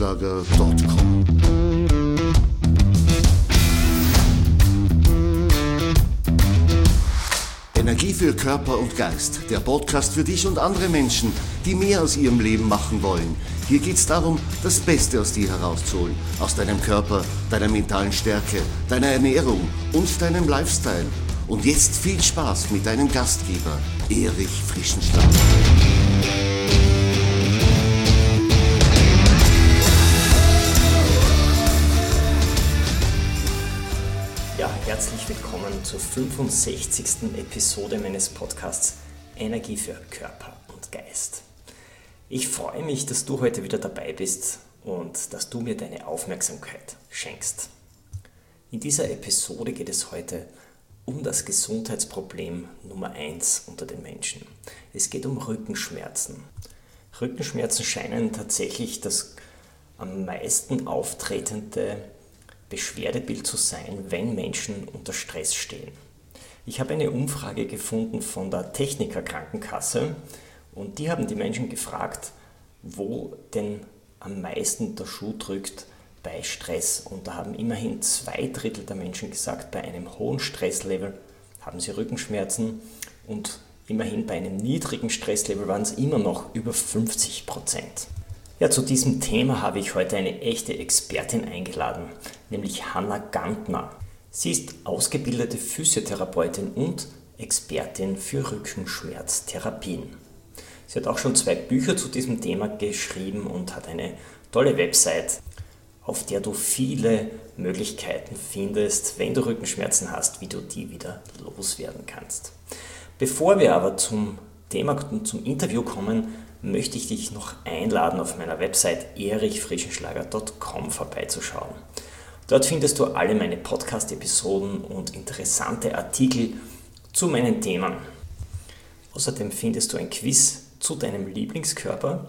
erichfrischenschlager.com. Energie für Körper und Geist, der Podcast für dich und andere Menschen, die mehr aus ihrem Leben machen wollen. Hier geht es darum, das Beste aus dir herauszuholen, aus deinem Körper, deiner mentalen Stärke, deiner Ernährung und deinem Lifestyle. Und jetzt viel Spaß mit deinem Gastgeber, Erich Frischenschlager. Ja, herzlich willkommen zur 65. Episode meines Podcasts Energie für Körper und Geist. Ich freue mich, dass du heute wieder dabei bist und dass du mir deine Aufmerksamkeit schenkst. In dieser Episode geht es heute um das Gesundheitsproblem Nummer 1 unter den Menschen. Es geht um Rückenschmerzen. Rückenschmerzen scheinen tatsächlich das am meisten auftretende Beschwerdebild zu sein, wenn Menschen unter Stress stehen. Ich habe eine Umfrage gefunden von der Techniker Krankenkasse und die haben die Menschen gefragt, wo denn am meisten der Schuh drückt bei Stress. Und da haben immerhin 2/3 der Menschen gesagt, bei einem hohen Stresslevel haben sie Rückenschmerzen und immerhin bei einem niedrigen Stresslevel waren es immer noch über 50%. Ja, zu diesem Thema habe ich heute eine echte Expertin eingeladen, nämlich Hannah Gantner. Sie ist ausgebildete Physiotherapeutin und Expertin für Rückenschmerztherapien. Sie hat auch schon 2 Bücher zu diesem Thema geschrieben und hat eine tolle Website, auf der du viele Möglichkeiten findest, wenn du Rückenschmerzen hast, wie du die wieder loswerden kannst. Bevor wir aber zum Thema und zum Interview kommen, möchte ich dich noch einladen, auf meiner Website erichfrischenschlager.com vorbeizuschauen. Dort findest du alle meine Podcast-Episoden und interessante Artikel zu meinen Themen. Außerdem findest du ein Quiz zu deinem Lieblingskörper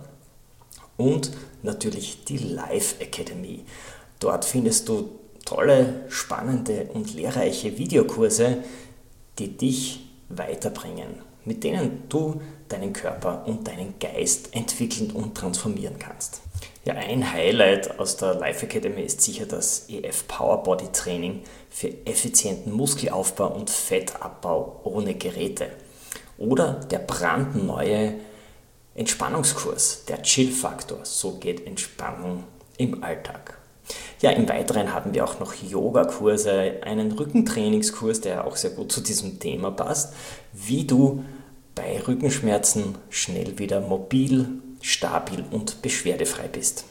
und natürlich die Life Academy. Dort findest du tolle, spannende und lehrreiche Videokurse, die dich weiterbringen, mit denen du deinen Körper und deinen Geist entwickeln und transformieren kannst. Ja, ein Highlight aus der Life Academy ist sicher das EF Power Body Training für effizienten Muskelaufbau und Fettabbau ohne Geräte. Oder der brandneue Entspannungskurs, der Chill-Faktor, so geht Entspannung im Alltag. Ja, im Weiteren haben wir auch noch Yogakurse, einen Rückentrainingskurs, der auch sehr gut zu diesem Thema passt, wie du bei Rückenschmerzen schnell wieder mobil, stabil und beschwerdefrei bist.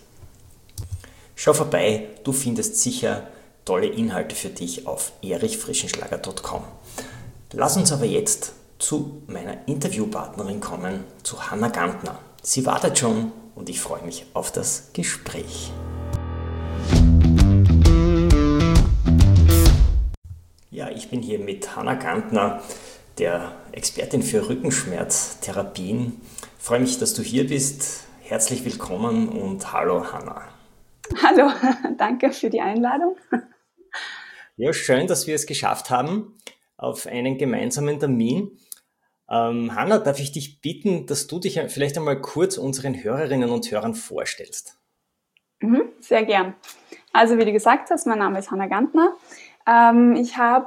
Schau vorbei, du findest sicher tolle Inhalte für dich auf erichfrischenschlager.com. Lass uns aber jetzt zu meiner Interviewpartnerin kommen, zu Hannah Gantner. Sie wartet schon und ich freue mich auf das Gespräch. Ja, ich bin hier mit Hannah Gantner, der Expertin für Rückenschmerztherapien. Ich freue mich, dass du hier bist. Herzlich willkommen und hallo Hannah. Hallo, danke für die Einladung. Ja, schön, dass wir es geschafft haben auf einen gemeinsamen Termin. Hannah, darf ich dich bitten, dass du dich vielleicht einmal kurz unseren Hörerinnen und Hörern vorstellst? Sehr gern. Also wie du gesagt hast, mein Name ist Hannah Gantner. Ich habe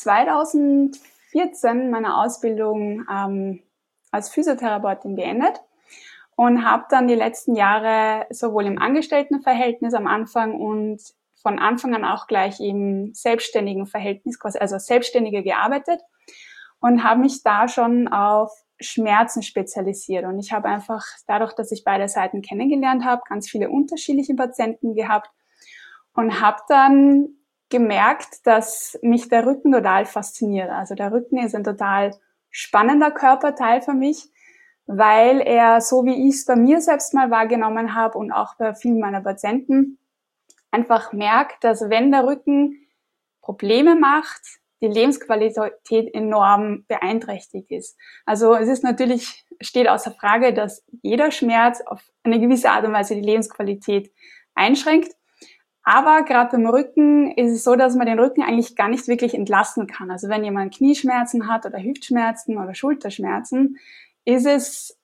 2014 meine Ausbildung als Physiotherapeutin beendet und habe dann die letzten Jahre sowohl im Angestelltenverhältnis am Anfang und von Anfang an auch gleich im selbstständigen Verhältnis, also selbstständiger gearbeitet und habe mich da schon auf Schmerzen spezialisiert. Und ich habe einfach dadurch, dass ich beide Seiten kennengelernt habe, ganz viele unterschiedliche Patienten gehabt und habe dann gemerkt, dass mich der Rücken total fasziniert. Also der Rücken ist ein total spannender Körperteil für mich, weil er, so wie ich es bei mir selbst mal wahrgenommen habe und auch bei vielen meiner Patienten, einfach merkt, dass wenn der Rücken Probleme macht, die Lebensqualität enorm beeinträchtigt ist. Also es ist natürlich, steht außer Frage, dass jeder Schmerz auf eine gewisse Art und Weise die Lebensqualität einschränkt. Aber gerade beim Rücken ist es so, dass man den Rücken eigentlich gar nicht wirklich entlasten kann. Also wenn jemand Knieschmerzen hat oder Hüftschmerzen oder Schulterschmerzen, ist es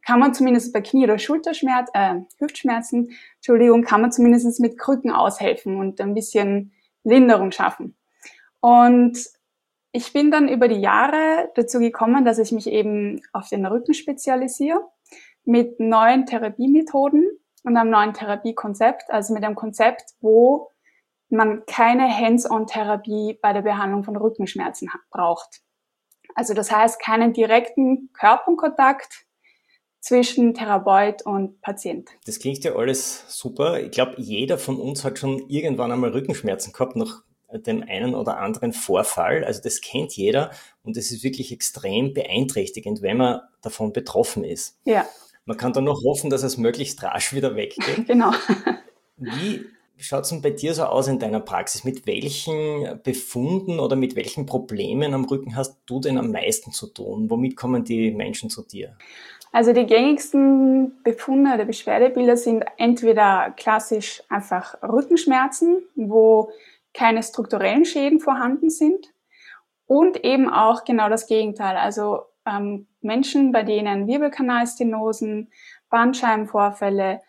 kann man zumindest bei Knie- oder Hüftschmerzen, kann man zumindest mit Krücken aushelfen und ein bisschen Linderung schaffen. Und ich bin dann über die Jahre dazu gekommen, dass ich mich eben auf den Rücken spezialisiere mit neuen Therapiemethoden und einem neuen Therapiekonzept, also mit einem Konzept, wo man keine Hands-on-Therapie bei der Behandlung von Rückenschmerzen braucht. Also das heißt, keinen direkten Körperkontakt zwischen Therapeut und Patient. Das klingt ja alles super. Ich glaube, jeder von uns hat schon irgendwann einmal Rückenschmerzen gehabt, nach dem einen oder anderen Vorfall. Also das kennt jeder und es ist wirklich extrem beeinträchtigend, wenn man davon betroffen ist. Ja. Man kann dann noch hoffen, dass es möglichst rasch wieder weggeht. Genau. Wie schaut es denn bei dir so aus in deiner Praxis? Mit welchen Befunden oder mit welchen Problemen am Rücken hast du denn am meisten zu tun? Womit kommen die Menschen zu dir? Also die gängigsten Befunde oder Beschwerdebilder sind entweder klassisch einfach Rückenschmerzen, wo keine strukturellen Schäden vorhanden sind, und eben auch genau das Gegenteil. Also Menschen, bei denen Wirbelkanalstenosen, Bandscheibenvorfälle,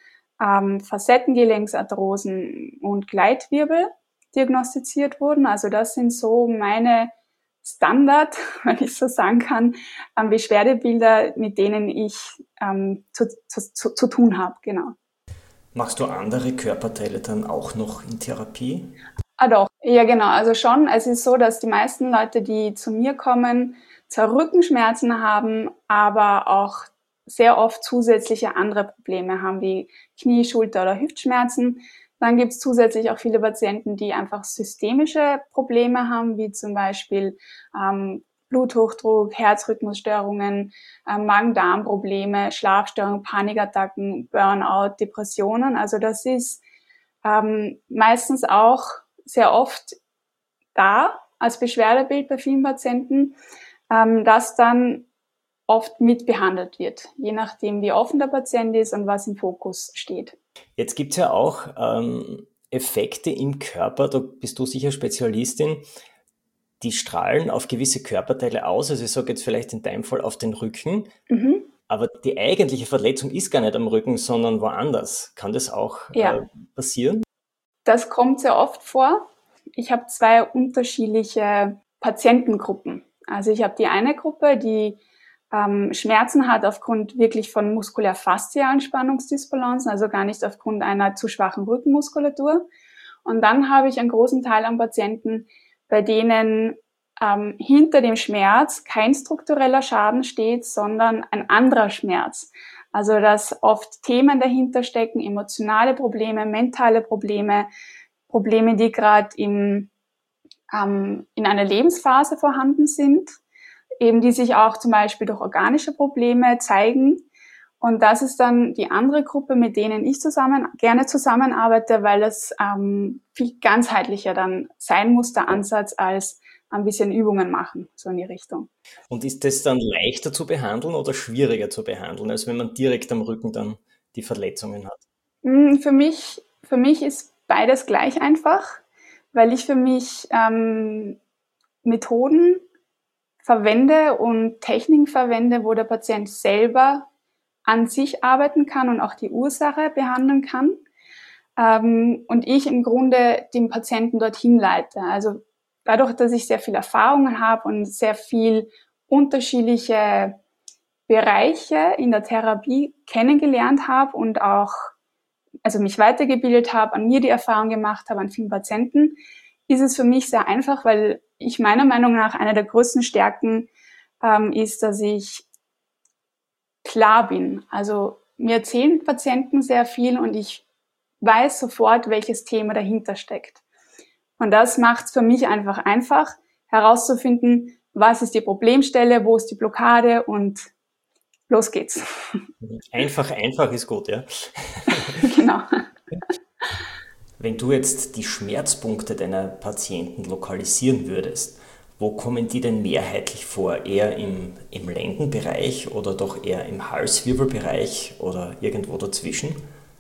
Facettengelenksarthrosen und Gleitwirbel diagnostiziert wurden. Also das sind so meine Standard, wenn ich so sagen kann, Beschwerdebilder, mit denen ich zu tun habe. Genau. Machst du andere Körperteile dann auch noch in Therapie? Doch, ja genau, also schon. Es ist so, dass die meisten Leute, die zu mir kommen, zwar Rückenschmerzen haben, aber auch sehr oft zusätzliche andere Probleme haben, wie Knie-, Schulter- oder Hüftschmerzen. Dann gibt es zusätzlich auch viele Patienten, die einfach systemische Probleme haben, wie zum Beispiel Bluthochdruck, Herzrhythmusstörungen, Magen-Darm-Probleme, Schlafstörungen, Panikattacken, Burnout, Depressionen. Also das ist meistens auch sehr oft da als Beschwerdebild bei vielen Patienten, das dann oft mitbehandelt wird, je nachdem, wie offen der Patient ist und was im Fokus steht. Jetzt gibt's ja auch Effekte im Körper, da bist du sicher Spezialistin, die strahlen auf gewisse Körperteile aus, also ich sage jetzt vielleicht in deinem Fall auf den Rücken, aber die eigentliche Verletzung ist gar nicht am Rücken, sondern woanders. Kann das auch passieren? Das kommt sehr oft vor. Ich habe 2 unterschiedliche Patientengruppen. Also ich habe die eine Gruppe, die Schmerzen hat aufgrund wirklich von muskulär-faszialen Spannungsdysbalancen, also gar nicht aufgrund einer zu schwachen Rückenmuskulatur. Und dann habe ich einen großen Teil an Patienten, bei denen hinter dem Schmerz kein struktureller Schaden steht, sondern ein anderer Schmerz. Also dass oft Themen dahinter stecken, emotionale Probleme, mentale Probleme, Probleme, die gerade in einer Lebensphase vorhanden sind, eben die sich auch zum Beispiel durch organische Probleme zeigen. Und das ist dann die andere Gruppe, mit denen ich gerne zusammenarbeite, weil es viel ganzheitlicher dann sein muss, der Ansatz, als ein bisschen Übungen machen, so in die Richtung. Und ist das dann leichter zu behandeln oder schwieriger zu behandeln, als wenn man direkt am Rücken dann die Verletzungen hat? Für mich ist beides gleich einfach, weil ich für mich Methoden verwende und Techniken verwende, wo der Patient selber an sich arbeiten kann und auch die Ursache behandeln kann. Und ich im Grunde den Patienten dorthin leite. Also dadurch, dass ich sehr viel Erfahrungen habe und sehr viel unterschiedliche Bereiche in der Therapie kennengelernt habe und auch also mich weitergebildet habe, an mir die Erfahrung gemacht habe, an vielen Patienten, ist es für mich sehr einfach, weil ich meiner Meinung nach eine der größten Stärken ist, dass ich klar bin. Also mir erzählen Patienten sehr viel und ich weiß sofort, welches Thema dahinter steckt. Und das macht es für mich einfach herauszufinden, was ist die Problemstelle, wo ist die Blockade und los geht's. Einfach ist gut, ja. Genau. Wenn du jetzt die Schmerzpunkte deiner Patienten lokalisieren würdest, wo kommen die denn mehrheitlich vor? Eher im Lendenbereich oder doch eher im Halswirbelbereich oder irgendwo dazwischen?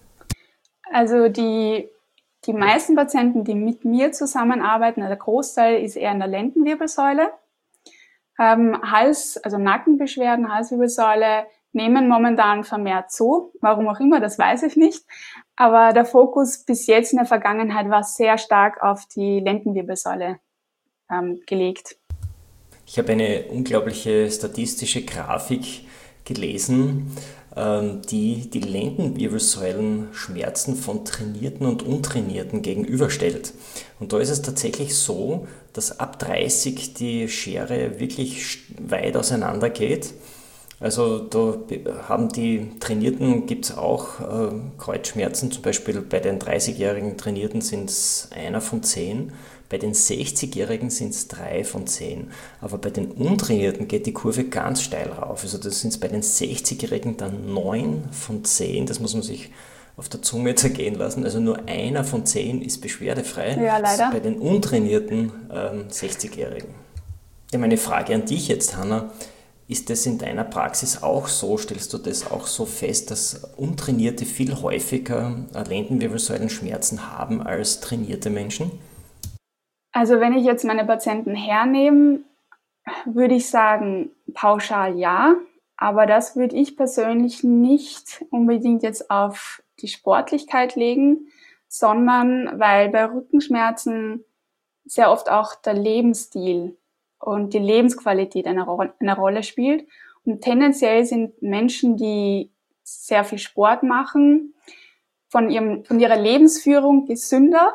Also die meisten Patienten, die mit mir zusammenarbeiten, der Großteil ist eher in der Lendenwirbelsäule. Also Nackenbeschwerden, Halswirbelsäule nehmen momentan vermehrt zu. Warum auch immer, das weiß ich nicht. Aber der Fokus bis jetzt in der Vergangenheit war sehr stark auf die Lendenwirbelsäule gelegt. Ich habe eine unglaubliche statistische Grafik gelesen, die Lendenwirbelsäulenschmerzen von Trainierten und Untrainierten gegenüberstellt. Und da ist es tatsächlich so, dass ab 30 die Schere wirklich weit auseinander geht. Also da haben die Trainierten, gibt es auch Kreuzschmerzen, zum Beispiel bei den 30-jährigen Trainierten sind es 1 von 10, bei den 60-jährigen sind es 3 von 10, aber bei den Untrainierten geht die Kurve ganz steil rauf, also das sind es bei den 60-jährigen dann 9 von 10, das muss man sich auf der Zunge zergehen lassen, also nur 1 von 10 ist beschwerdefrei, Ja, leider. bei den untrainierten 60-jährigen. Ja, meine Frage an dich jetzt, Hanna, ist das in deiner Praxis auch so? Stellst du das auch so fest, dass Untrainierte viel häufiger Lendenwirbelsäulenschmerzen haben als trainierte Menschen? Also wenn ich jetzt meine Patienten hernehme, würde ich sagen, pauschal ja. Aber das würde ich persönlich nicht unbedingt jetzt auf die Sportlichkeit legen, sondern weil bei Rückenschmerzen sehr oft auch der Lebensstil und die Lebensqualität eine Rolle spielt. Und tendenziell sind Menschen, die sehr viel Sport machen, von ihrer Lebensführung gesünder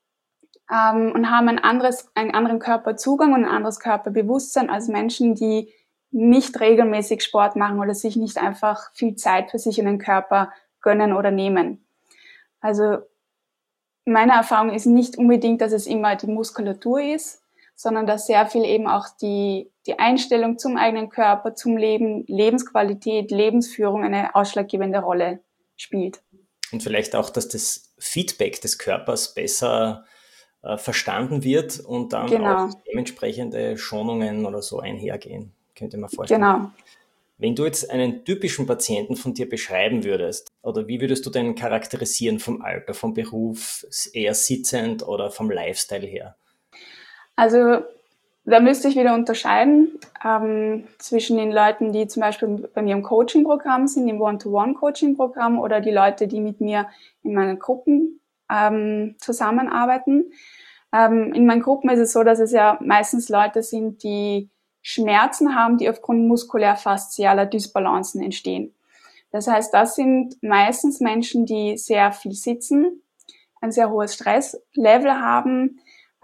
und haben einen anderen Körperzugang und ein anderes Körperbewusstsein als Menschen, die nicht regelmäßig Sport machen oder sich nicht einfach viel Zeit für sich und den Körper gönnen oder nehmen. Also meine Erfahrung ist nicht unbedingt, dass es immer die Muskulatur ist, sondern dass sehr viel eben auch die Einstellung zum eigenen Körper, zum Leben, Lebensqualität, Lebensführung eine ausschlaggebende Rolle spielt. Und vielleicht auch, dass das Feedback des Körpers besser verstanden wird und dann auch dementsprechende Schonungen oder so einhergehen, könnte man vorstellen. Genau. Wenn du jetzt einen typischen Patienten von dir beschreiben würdest, oder wie würdest du den charakterisieren vom Alter, vom Beruf, eher sitzend oder vom Lifestyle her? Also da müsste ich wieder unterscheiden zwischen den Leuten, die zum Beispiel bei mir im Coaching-Programm sind, im One-to-One-Coaching-Programm oder die Leute, die mit mir in meinen Gruppen zusammenarbeiten. In meinen Gruppen ist es so, dass es ja meistens Leute sind, die Schmerzen haben, die aufgrund muskulär-faszialer Dysbalancen entstehen. Das heißt, das sind meistens Menschen, die sehr viel sitzen, ein sehr hohes Stresslevel haben,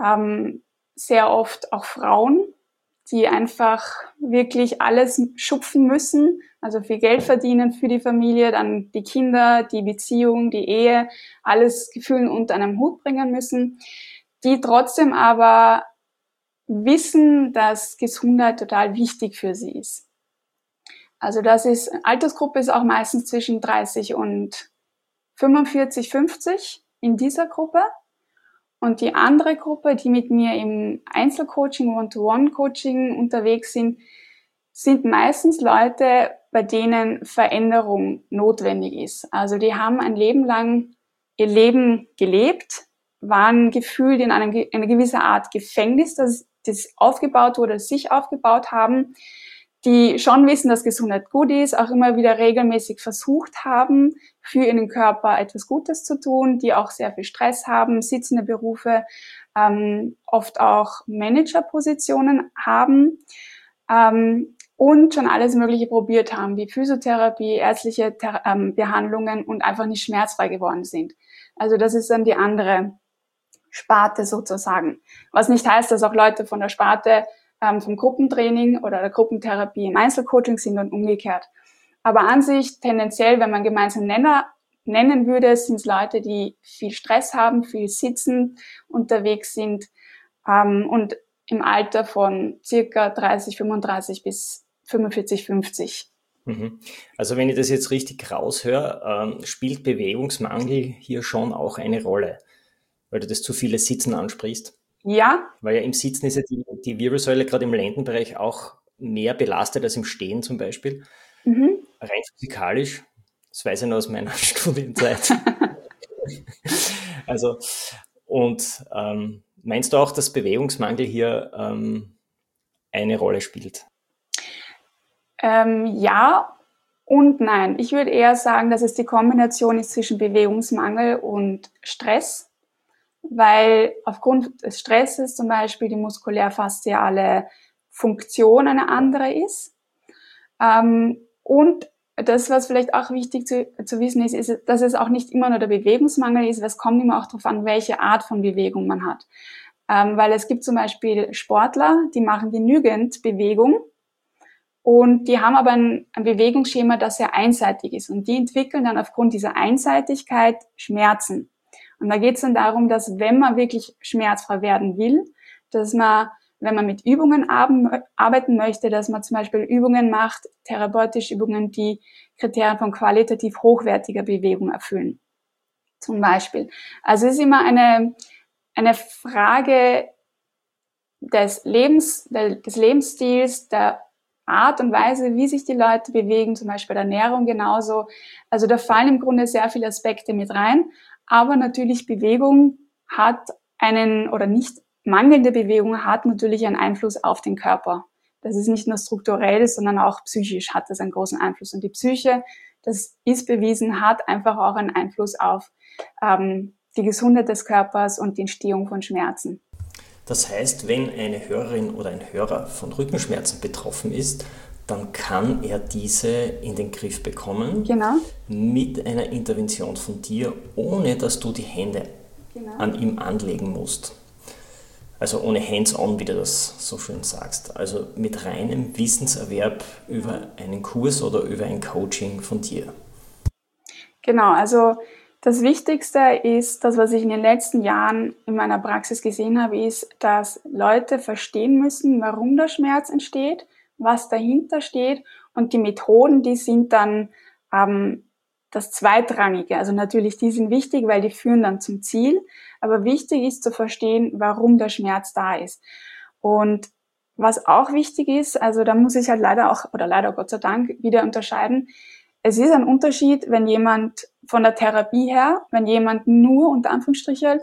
sehr oft auch Frauen, die einfach wirklich alles schupfen müssen, also viel Geld verdienen für die Familie, dann die Kinder, die Beziehung, die Ehe, alles Gefühlen unter einem Hut bringen müssen, die trotzdem aber wissen, dass Gesundheit total wichtig für sie ist. Also Altersgruppe ist auch meistens zwischen 30 und 45, 50 in dieser Gruppe. Und die andere Gruppe, die mit mir im Einzelcoaching, One-to-One-Coaching unterwegs sind meistens Leute, bei denen Veränderung notwendig ist. Also die haben ein Leben lang ihr Leben gelebt, waren gefühlt in einer gewissen Art Gefängnis, das aufgebaut wurde, sich aufgebaut haben, die schon wissen, dass Gesundheit gut ist, auch immer wieder regelmäßig versucht haben, für ihren Körper etwas Gutes zu tun, die auch sehr viel Stress haben, sitzende Berufe, oft auch Managerpositionen haben und schon alles Mögliche probiert haben, wie Physiotherapie, ärztliche Behandlungen und einfach nicht schmerzfrei geworden sind. Also das ist dann die andere Sparte sozusagen. Was nicht heißt, dass auch Leute von der Sparte vom Gruppentraining oder der Gruppentherapie im Einzelcoaching sind und umgekehrt. Aber an sich tendenziell, wenn man gemeinsam Nenner nennen würde, sind es Leute, die viel Stress haben, viel sitzen unterwegs sind und im Alter von circa 30, 35 bis 45, 50. Also wenn ich das jetzt richtig raushöre, spielt Bewegungsmangel hier schon auch eine Rolle, weil du das zu viele Sitzen ansprichst? Ja. Weil ja im Sitzen ist ja die Wirbelsäule gerade im Lendenbereich auch mehr belastet als im Stehen zum Beispiel. Rein physikalisch, das weiß ich noch aus meiner Studienzeit. Also, und meinst du auch, dass Bewegungsmangel hier eine Rolle spielt? Ja und nein. Ich würde eher sagen, dass es die Kombination ist zwischen Bewegungsmangel und Stress, weil aufgrund des Stresses zum Beispiel die muskulär-fasziale Funktion eine andere ist. Und das, was vielleicht auch wichtig zu wissen ist, dass es auch nicht immer nur der Bewegungsmangel ist, weil es kommt immer auch darauf an, welche Art von Bewegung man hat. Weil es gibt zum Beispiel Sportler, die machen genügend Bewegung und die haben aber ein Bewegungsschema, das sehr einseitig ist. Und die entwickeln dann aufgrund dieser Einseitigkeit Schmerzen. Und da geht es dann darum, dass wenn man wirklich schmerzfrei werden will, dass man, wenn man mit Übungen arbeiten möchte, dass man zum Beispiel Übungen macht, therapeutische Übungen, die Kriterien von qualitativ hochwertiger Bewegung erfüllen. Zum Beispiel. Also es ist immer eine Frage des Lebensstils, der Art und Weise, wie sich die Leute bewegen, zum Beispiel der Ernährung genauso. Also da fallen im Grunde sehr viele Aspekte mit rein. Aber natürlich Bewegung hat oder nicht mangelnde Bewegung hat natürlich einen Einfluss auf den Körper. Das ist nicht nur strukturell, sondern auch psychisch hat das einen großen Einfluss. Und die Psyche, das ist bewiesen, hat einfach auch einen Einfluss auf die Gesundheit des Körpers und die Entstehung von Schmerzen. Das heißt, wenn eine Hörerin oder ein Hörer von Rückenschmerzen betroffen ist, dann kann er diese in den Griff bekommen, genau, mit einer Intervention von dir, ohne dass du die Hände an ihm anlegen musst. Also ohne hands-on, wie du das so schön sagst. Also mit reinem Wissenserwerb über einen Kurs oder über ein Coaching von dir. Genau, also das Wichtigste ist, das, was ich in den letzten Jahren in meiner Praxis gesehen habe, ist, dass Leute verstehen müssen, warum der Schmerz entsteht, was dahinter steht, und die Methoden, die sind dann das Zweitrangige. Also natürlich, die sind wichtig, weil die führen dann zum Ziel, aber wichtig ist zu verstehen, warum der Schmerz da ist. Und was auch wichtig ist, also da muss ich halt leider Gott sei Dank wieder unterscheiden. Es ist ein Unterschied, wenn jemand von der Therapie her, wenn jemand nur unter Anführungsstrichen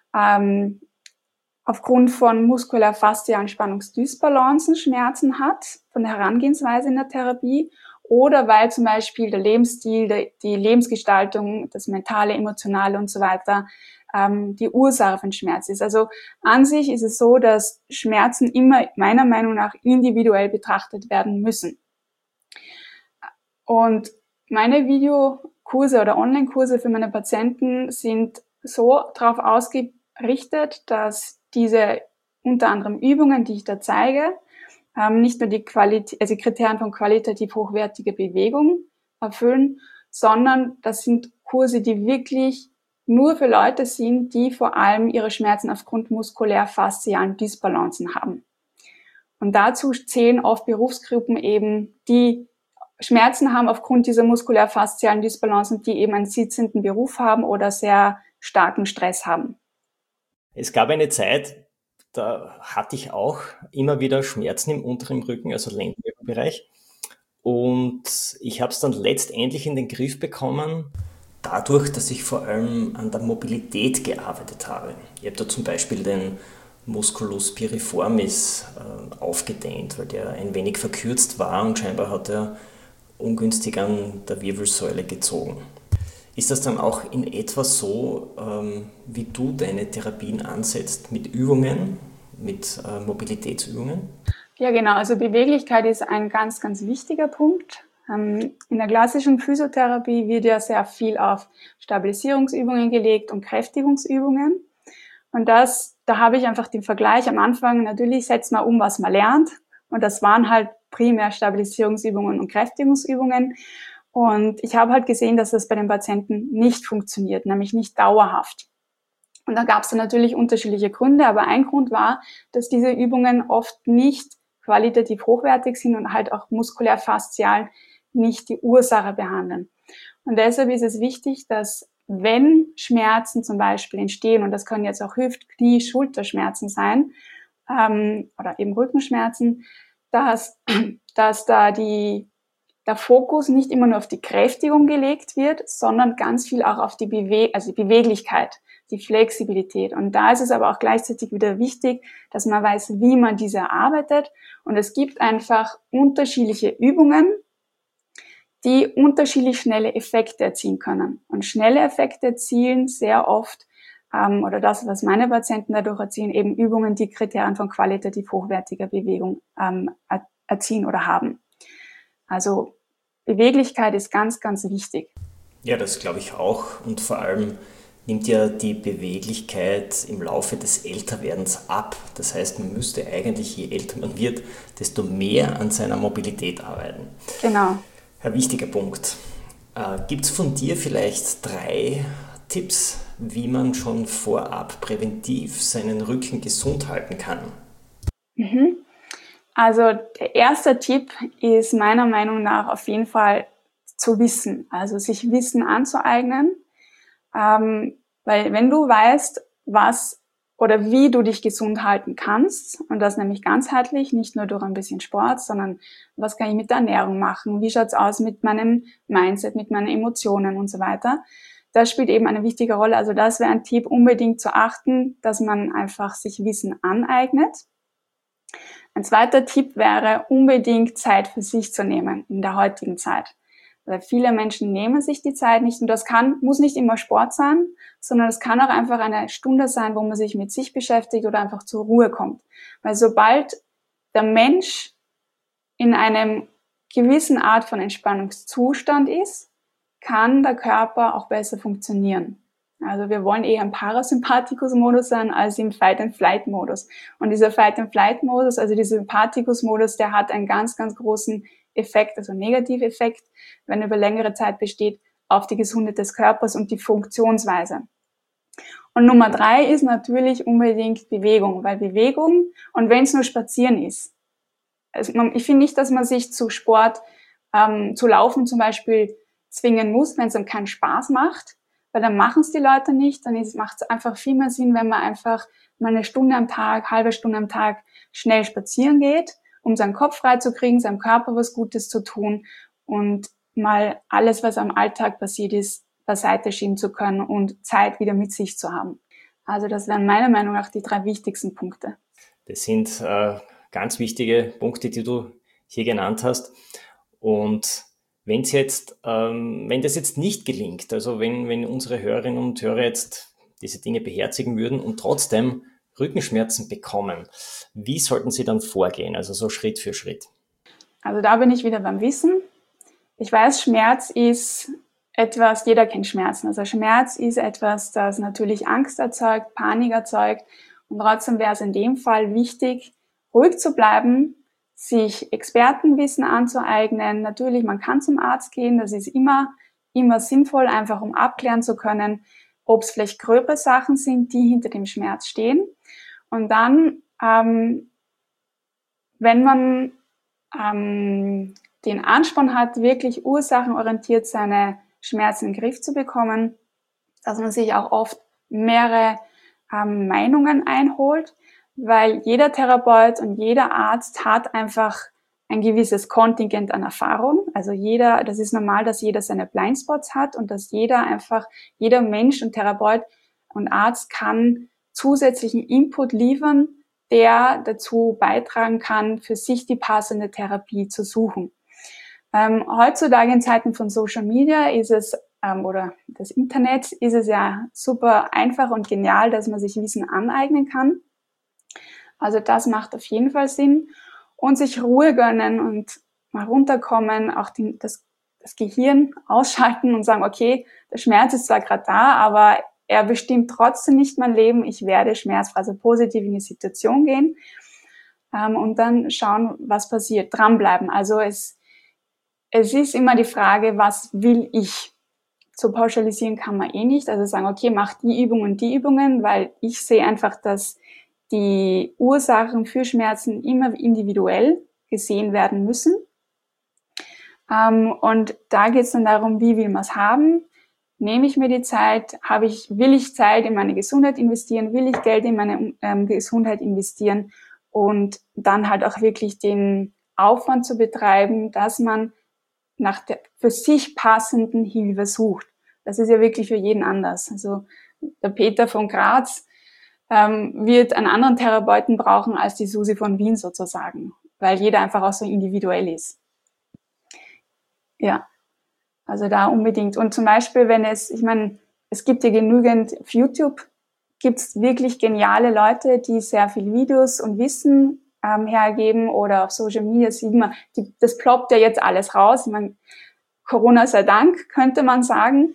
aufgrund von muskulär-faszialen Spannungsdysbalancen Schmerzen hat, von der Herangehensweise in der Therapie, oder weil zum Beispiel der Lebensstil, die Lebensgestaltung, das Mentale, Emotionale und so weiter die Ursache von Schmerz ist. Also an sich ist es so, dass Schmerzen immer meiner Meinung nach individuell betrachtet werden müssen. Und meine Videokurse oder Online-Kurse für meine Patienten sind so darauf ausgerichtet, dass diese unter anderem Übungen, die ich da zeige, nicht nur die Kriterien von qualitativ hochwertiger Bewegung erfüllen, sondern das sind Kurse, die wirklich nur für Leute sind, die vor allem ihre Schmerzen aufgrund muskulär-faszialen Dysbalancen haben. Und dazu zählen oft Berufsgruppen eben, die Schmerzen haben aufgrund dieser muskulär-faszialen Dysbalancen, die eben einen sitzenden Beruf haben oder sehr starken Stress haben. Es gab eine Zeit, da hatte ich auch immer wieder Schmerzen im unteren Rücken, also Lendenwirbelbereich. Und ich habe es dann letztendlich in den Griff bekommen, dadurch, dass ich vor allem an der Mobilität gearbeitet habe. Ich habe da zum Beispiel den Musculus piriformis aufgedehnt, weil der ein wenig verkürzt war und scheinbar hat er ungünstig an der Wirbelsäule gezogen. Ist das dann auch in etwa so, wie du deine Therapien ansetzt, mit Übungen, mit Mobilitätsübungen? Ja, genau. Also Beweglichkeit ist ein ganz, ganz wichtiger Punkt. In der klassischen Physiotherapie wird ja sehr viel auf Stabilisierungsübungen gelegt und Kräftigungsübungen. Und da habe ich einfach den Vergleich am Anfang. Natürlich setzt man um, was man lernt. Und das waren halt primär Stabilisierungsübungen und Kräftigungsübungen. Und ich habe halt gesehen, dass das bei den Patienten nicht funktioniert, nämlich nicht dauerhaft. Und da gab es dann natürlich unterschiedliche Gründe, aber ein Grund war, dass diese Übungen oft nicht qualitativ hochwertig sind und halt auch muskulär-faszial nicht die Ursache behandeln. Und deshalb ist es wichtig, dass wenn Schmerzen zum Beispiel entstehen, und das können jetzt auch Hüft-, Knie-, Schulterschmerzen sein, oder eben Rückenschmerzen, dass da der Fokus nicht immer nur auf die Kräftigung gelegt wird, sondern ganz viel auch auf die Beweglichkeit, die Flexibilität. Und da ist es aber auch gleichzeitig wieder wichtig, dass man weiß, wie man diese erarbeitet. Und es gibt einfach unterschiedliche Übungen, die unterschiedlich schnelle Effekte erzielen können. Und schnelle Effekte erzielen sehr oft, oder das, was meine Patienten dadurch erzielen, eben Übungen, die Kriterien von qualitativ hochwertiger Bewegung erzielen oder haben. Also Beweglichkeit ist ganz, ganz wichtig. Ja, das glaube ich auch. Und vor allem nimmt ja die Beweglichkeit im Laufe des Älterwerdens ab. Das heißt, man müsste eigentlich, je älter man wird, desto mehr an seiner Mobilität arbeiten. Genau. Ein wichtiger Punkt. Gibt es von dir vielleicht 3 Tipps, wie man schon vorab präventiv seinen Rücken gesund halten kann? Also der erste Tipp ist meiner Meinung nach auf jeden Fall zu wissen, also sich Wissen anzueignen, weil wenn du weißt, was oder wie du dich gesund halten kannst, und das nämlich ganzheitlich, nicht nur durch ein bisschen Sport, sondern was kann ich mit der Ernährung machen, wie schaut's aus mit meinem Mindset, mit meinen Emotionen und so weiter, das spielt eben eine wichtige Rolle. Also das wäre ein Tipp, unbedingt zu achten, dass man einfach sich Wissen aneignet. Ein zweiter Tipp wäre, unbedingt Zeit für sich zu nehmen in der heutigen Zeit. Weil viele Menschen nehmen sich die Zeit nicht, und das muss nicht immer Sport sein, sondern es kann auch einfach eine Stunde sein, wo man sich mit sich beschäftigt oder einfach zur Ruhe kommt. Weil sobald der Mensch in einem gewissen Art von Entspannungszustand ist, kann der Körper auch besser funktionieren. Also wir wollen eher im Parasympathikus-Modus sein als im Fight-and-Flight-Modus. Und dieser Fight-and-Flight-Modus, also dieser Sympathikus-Modus, der hat einen ganz, ganz großen Effekt, also Negativeffekt, wenn er über längere Zeit besteht, auf die Gesundheit des Körpers und die Funktionsweise. Und Nummer 3 ist natürlich unbedingt Bewegung, weil Bewegung, und wenn es nur Spazieren ist, also ich finde nicht, dass man sich zu Sport, zu Laufen zum Beispiel zwingen muss, wenn es einem keinen Spaß macht, weil dann machen es die Leute nicht, dann macht es einfach viel mehr Sinn, wenn man einfach mal eine Stunde am Tag, halbe Stunde am Tag schnell spazieren geht, um seinen Kopf frei zu kriegen, seinem Körper was Gutes zu tun und mal alles, was am Alltag passiert ist, beiseite schieben zu können und Zeit wieder mit sich zu haben. Also das wären meiner Meinung nach die 3 wichtigsten Punkte. Das sind ganz wichtige Punkte, die du hier genannt hast. Und wenn das jetzt nicht gelingt, also wenn unsere Hörerinnen und Hörer jetzt diese Dinge beherzigen würden und trotzdem Rückenschmerzen bekommen, wie sollten sie dann vorgehen, also so Schritt für Schritt? Also da bin ich wieder beim Wissen. Ich weiß, Schmerz ist etwas, jeder kennt Schmerzen. Also Schmerz ist etwas, das natürlich Angst erzeugt, Panik erzeugt. Und trotzdem wäre es in dem Fall wichtig, ruhig zu bleiben, sich Expertenwissen anzueignen. Natürlich, man kann zum Arzt gehen, das ist immer sinnvoll, einfach um abklären zu können, ob es vielleicht gröbere Sachen sind, die hinter dem Schmerz stehen. Und dann, wenn man den Ansporn hat, wirklich ursachenorientiert seine Schmerzen in den Griff zu bekommen, dass man sich auch oft mehrere Meinungen einholt, weil jeder Therapeut und jeder Arzt hat einfach ein gewisses Kontingent an Erfahrung. Also das ist normal, dass jeder seine Blindspots hat und dass jeder Mensch und Therapeut und Arzt kann zusätzlichen Input liefern, der dazu beitragen kann, für sich die passende Therapie zu suchen. Heutzutage in Zeiten von Social Media ist es, oder des Internets, ist es ja super einfach und genial, dass man sich Wissen aneignen kann. Also das macht auf jeden Fall Sinn. Und sich Ruhe gönnen und mal runterkommen, auch das Gehirn ausschalten und sagen, okay, der Schmerz ist zwar gerade da, aber er bestimmt trotzdem nicht mein Leben. Ich werde schmerzfrei, also positiv in die Situation gehen und dann schauen, was passiert. Dranbleiben. Also es ist immer die Frage, was will ich? So pauschalisieren kann man eh nicht. Also sagen, okay, mach die Übungen, weil ich sehe einfach, dass die Ursachen für Schmerzen immer individuell gesehen werden müssen. Und da geht es dann darum, wie will man es haben? Nehme ich mir die Zeit? Will ich Zeit in meine Gesundheit investieren? Will ich Geld in meine Gesundheit investieren? Und dann halt auch wirklich den Aufwand zu betreiben, dass man nach der für sich passenden Hilfe sucht. Das ist ja wirklich für jeden anders. Also der Peter von Graz wird einen anderen Therapeuten brauchen als die Susi von Wien sozusagen, weil jeder einfach auch so individuell ist. Ja. Also da unbedingt. Und zum Beispiel, es gibt ja genügend, auf YouTube gibt's wirklich geniale Leute, die sehr viel Videos und Wissen hergeben, oder auf Social Media sieht man, das ploppt ja jetzt alles raus. Ich meine, Corona sei Dank, könnte man sagen.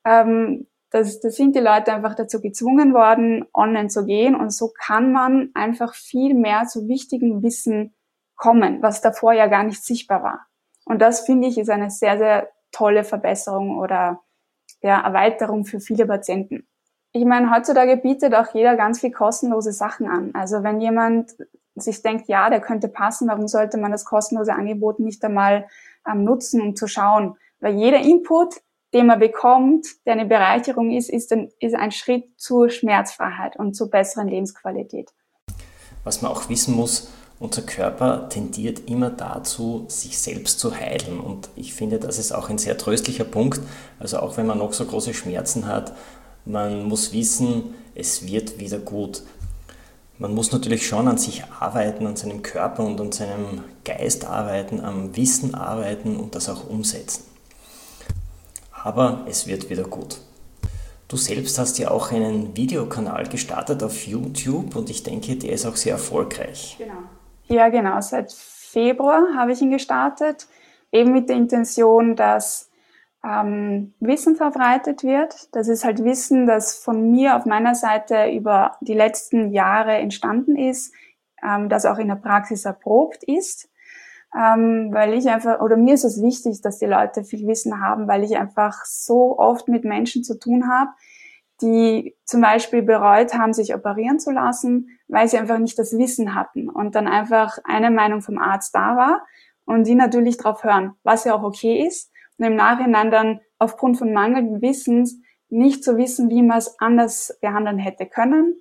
Da sind die Leute einfach dazu gezwungen worden, online zu gehen, und so kann man einfach viel mehr zu wichtigem Wissen kommen, was davor ja gar nicht sichtbar war. Und das, finde ich, ist eine sehr, sehr tolle Verbesserung oder Erweiterung für viele Patienten. Ich meine, heutzutage bietet auch jeder ganz viel kostenlose Sachen an. Also wenn jemand sich denkt, ja, der könnte passen, warum sollte man das kostenlose Angebot nicht einmal nutzen, um zu schauen? Weil jeder Input, den man bekommt, der eine Bereicherung ist ein Schritt zur Schmerzfreiheit und zur besseren Lebensqualität. Was man auch wissen muss, unser Körper tendiert immer dazu, sich selbst zu heilen. Und ich finde, das ist auch ein sehr tröstlicher Punkt. Also auch wenn man noch so große Schmerzen hat, man muss wissen, es wird wieder gut. Man muss natürlich schon an sich arbeiten, an seinem Körper und an seinem Geist arbeiten, am Wissen arbeiten und das auch umsetzen. Aber es wird wieder gut. Du selbst hast ja auch einen Videokanal gestartet auf YouTube, und ich denke, der ist auch sehr erfolgreich. Genau. Ja, genau. Seit Februar habe ich ihn gestartet, eben mit der Intention, dass Wissen verbreitet wird. Das ist halt Wissen, das von mir auf meiner Seite über die letzten Jahre entstanden ist, das auch in der Praxis erprobt ist. Weil ich einfach, oder mir ist es wichtig, dass die Leute viel Wissen haben, weil ich einfach so oft mit Menschen zu tun habe, die zum Beispiel bereut haben, sich operieren zu lassen, weil sie einfach nicht das Wissen hatten und dann einfach eine Meinung vom Arzt da war und die natürlich drauf hören, was ja auch okay ist, und im Nachhinein dann aufgrund von mangelndem Wissens nicht zu wissen, wie man es anders behandeln hätte können,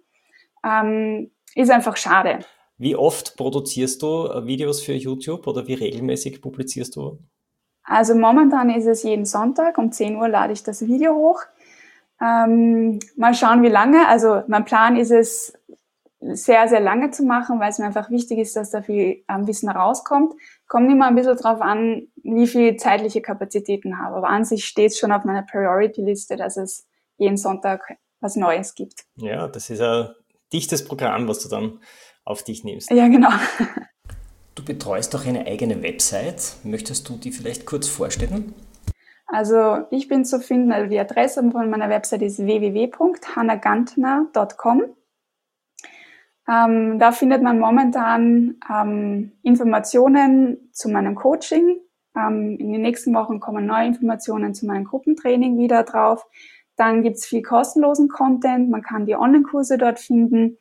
ist einfach schade. Wie oft produzierst du Videos für YouTube oder wie regelmäßig publizierst du? Also momentan ist es jeden Sonntag um 10 Uhr lade ich das Video hoch. Mal schauen, wie lange. Also mein Plan ist es, sehr, sehr lange zu machen, weil es mir einfach wichtig ist, dass da viel Wissen rauskommt. Kommt immer ein bisschen drauf an, wie viel zeitliche Kapazitäten habe. Aber an sich steht es schon auf meiner Priority-Liste, dass es jeden Sonntag was Neues gibt. Ja, das ist ein dichtes Programm, was du dann auf dich nimmst. Ja, genau. Du betreust auch eine eigene Website. Möchtest du die vielleicht kurz vorstellen? Also ich bin zu finden, also die Adresse von meiner Website ist www.hannagantner.com. Da findet man momentan Informationen zu meinem Coaching. In den nächsten Wochen kommen neue Informationen zu meinem Gruppentraining wieder drauf. Dann gibt's viel kostenlosen Content. Man kann die Online-Kurse dort finden.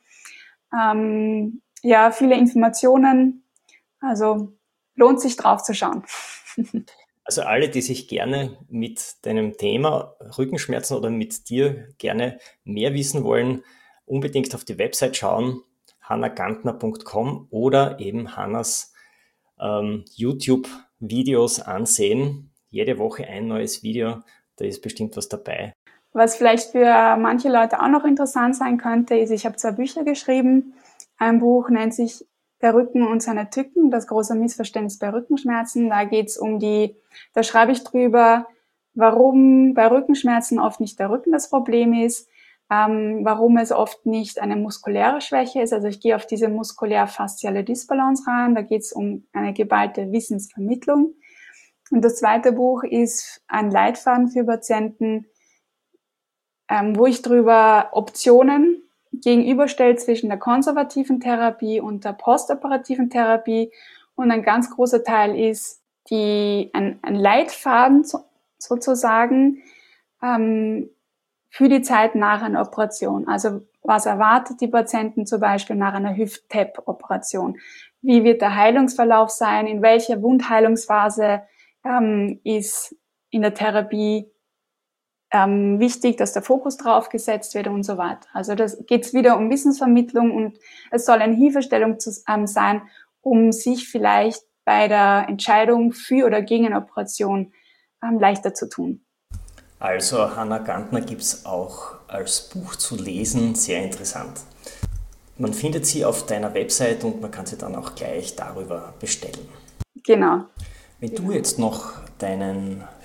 Viele Informationen. Also lohnt sich drauf zu schauen. Also alle, die sich gerne mit deinem Thema Rückenschmerzen oder mit dir gerne mehr wissen wollen, unbedingt auf die Website schauen, hannagantner.com, oder eben Hannas YouTube-Videos ansehen. Jede Woche ein neues Video, da ist bestimmt was dabei. Was vielleicht für manche Leute auch noch interessant sein könnte, ist, ich habe 2 Bücher geschrieben. Ein Buch nennt sich Der Rücken und seine Tücken, das große Missverständnis bei Rückenschmerzen. Da schreibe ich drüber, warum bei Rückenschmerzen oft nicht der Rücken das Problem ist, warum es oft nicht eine muskuläre Schwäche ist. Also ich gehe auf diese muskulär-fasziale Dysbalance rein. Da geht es um eine geballte Wissensvermittlung. Und das zweite Buch ist ein Leitfaden für Patienten, wo ich drüber Optionen gegenüberstelle zwischen der konservativen Therapie und der postoperativen Therapie. Und ein ganz großer Teil ist ein Leitfaden sozusagen für die Zeit nach einer Operation. Also was erwartet die Patienten zum Beispiel nach einer Hüft-TAP-Operation? Wie wird der Heilungsverlauf sein? In welcher Wundheilungsphase ist in der Therapie wichtig, dass der Fokus drauf gesetzt wird und so weiter. Also das geht's wieder um Wissensvermittlung, und es soll eine Hilfestellung sein, um sich vielleicht bei der Entscheidung für oder gegen eine Operation leichter zu tun. Also Hannah Gantner gibt es auch als Buch zu lesen, sehr interessant. Man findet sie auf deiner Website und man kann sie dann auch gleich darüber bestellen. Genau. Wenn du jetzt noch deinen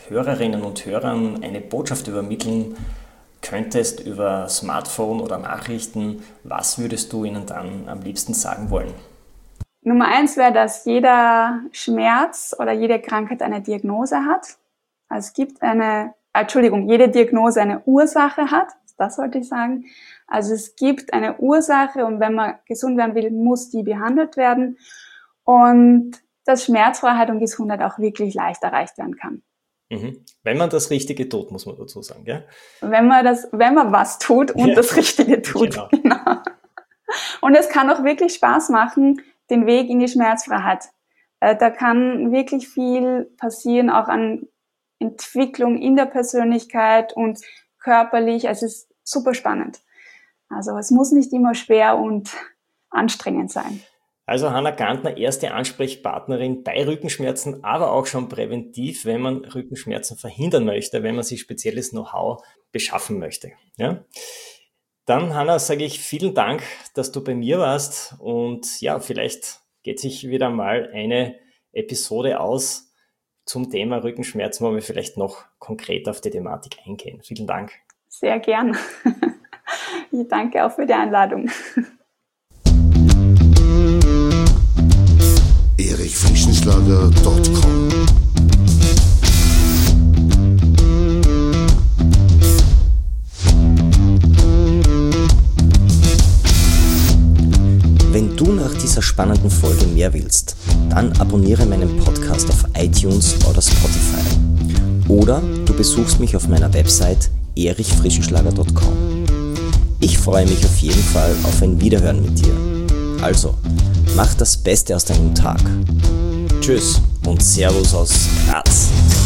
Hörerinnen und Hörern eine Botschaft übermitteln könntest über Smartphone oder Nachrichten, was würdest du ihnen dann am liebsten sagen wollen? Nummer 1 wäre, dass jeder Schmerz oder jede Krankheit eine Diagnose hat. Also es gibt jede Diagnose eine Ursache hat, das sollte ich sagen. Also es gibt eine Ursache und wenn man gesund werden will, muss die behandelt werden und dass Schmerzfreiheit und Gesundheit auch wirklich leicht erreicht werden kann. Wenn man das Richtige tut, muss man dazu sagen, gell? Wenn man was tut und das Richtige tut. Genau. Und es kann auch wirklich Spaß machen, den Weg in die Schmerzfreiheit. Da kann wirklich viel passieren, auch an Entwicklung in der Persönlichkeit und körperlich. Es ist super spannend. Also es muss nicht immer schwer und anstrengend sein. Also Hannah Gantner, erste Ansprechpartnerin bei Rückenschmerzen, aber auch schon präventiv, wenn man Rückenschmerzen verhindern möchte, wenn man sich spezielles Know-how beschaffen möchte. Ja? Dann, Hannah, sage ich vielen Dank, dass du bei mir warst und ja, vielleicht geht sich wieder mal eine Episode aus zum Thema Rückenschmerzen, wo wir vielleicht noch konkret auf die Thematik eingehen. Vielen Dank. Sehr gern. Ich danke auch für die Einladung. erichfrischenschlager.com Wenn du nach dieser spannenden Folge mehr willst, dann abonniere meinen Podcast auf iTunes oder Spotify. Oder du besuchst mich auf meiner Website erichfrischenschlager.com. Ich freue mich auf jeden Fall auf ein Wiederhören mit dir. Also, mach das Beste aus deinem Tag. Tschüss und Servus aus Graz.